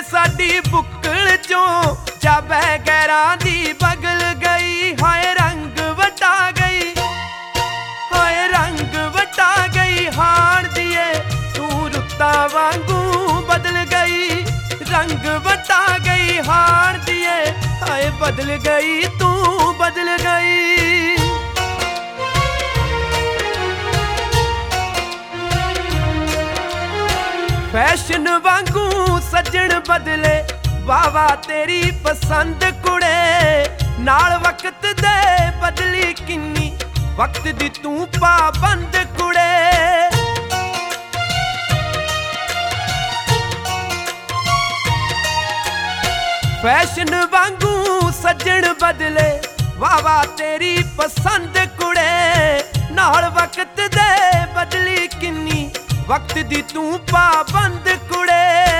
साडी बुक्कल चों जाबे गैरां दी बगल गई। हाय रंग वटा गई, हाय रंग वटा गई। हाण दिए तू रुत्तां वांगू बदल गई, रंग वटा गई। हाण दिए हाय बदल गई, तू बदल गई। फैशन वांगू सज्जण बदले, वावा तेरी पसंद कुड़े। नाल वक्त दे बदली किन्नी, वक्त दी तू पाबंद कुड़े। फैशन वांगू सज्जण बदले, वावा तेरी पसंद कुड़े। नाल वक्त दे बदली किन्नी, वक्त दी तू पाबंद कुड़े।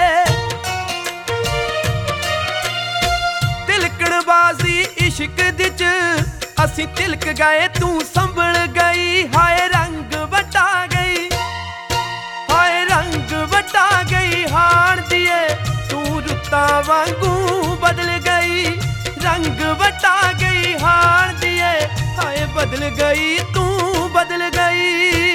तिलकणबाजी इश्क दी च असी तिलक गए, तू संभल गई। हाय रंग वटा गई, हाय रंग वटा गई। हाण दिए तू रुत्तां वांगू बदल गई, रंग वटा गई। हाण दिए हाय बदल गई, तू बदल गई।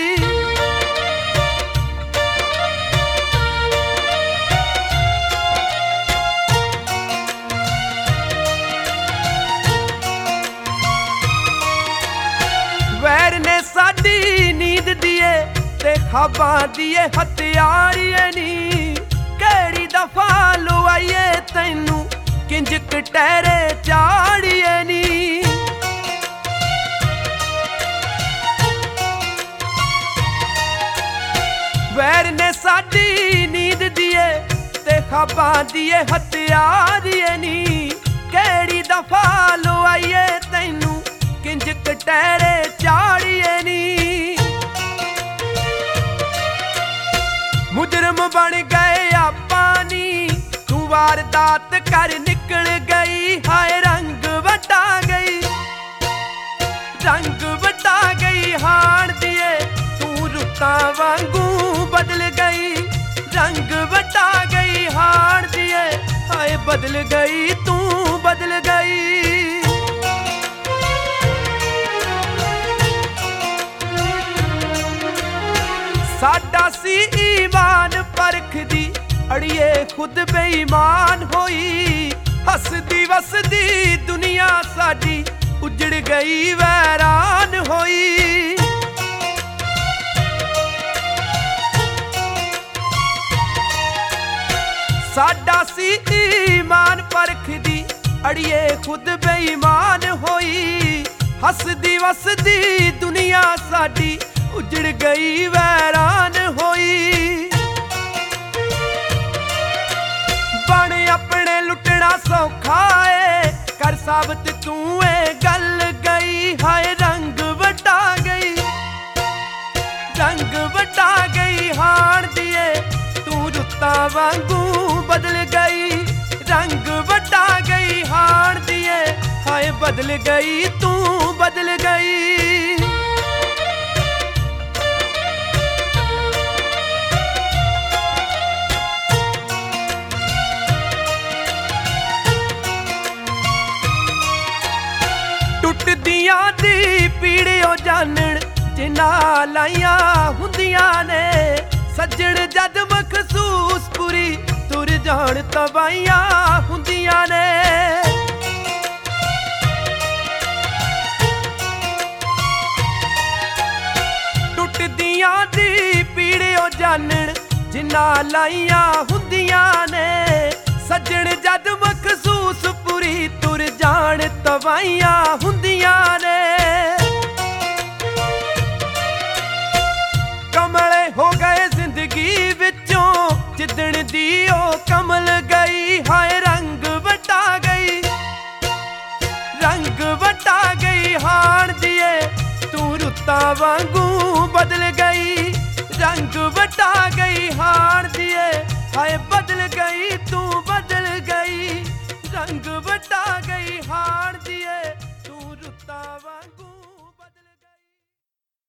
वैर ने साडी नींद दिए ते ख्वाबां दिए हथियारिए नी। केड़ी दफा लुआइए तैनू किंज कटहरे चाड़िए नी। वैर ने साडी नींद दिए ते ख्वाबां दिए हथियारिए नी। केड़ी दफा लुआइए तैनू किंज कटहरे चाड़िए नी। मुजरम बन गए आपानी, तू वारदात कर निकल गई। हाय रंग वटा गई, रंग वटा गई। हाण दिए तू रुत्तां वांगू बदल गई, रंग वटा गई। हाण दिए हाय बदल गई, तू बदल गई। साडा सी ईमान परखदी, अड़िए खुद बेईमान होई। हसदी वसदी दुनिया साडी उजड़ गई, वैरान होई। साडा सी ईमान परखदी, अड़िए खुद बेईमान होई। हसदी वसदी दुनिया साडी उजड़ गई, वैरान होई। बण अपने लुटना सौखा है, कर साबत तू ए गल गई। हाय रंग वटा गई, रंग वटा गई। हाण दिए तू रुत्तां वांगू बदल गई, रंग वटा गई। हाण दिए हाय बदल गई, तू बदल गई। टुटदियां दी पीड़ियों जानन जिन्हां लाइयां हुंदियां ने। सज्जण जद मखसूस पूरी तुर जान तबाइयां हुंदियां ने। टुटदियां दी पीड़ियों जानन जिन्हां लाइयां हुंदियां ने। सज्जण जद मखसूस पूरी तुर जान तबाइयां हुंदियां ने। कमले हो गए जिंदगी विचों जिदण दी ओ कमल गई। हाय रंग वटा गई, रंग वटा गई। हाण दिए तू रुत्तां वांगू बदल गई, रंग वटा गई। हाण दिए हाय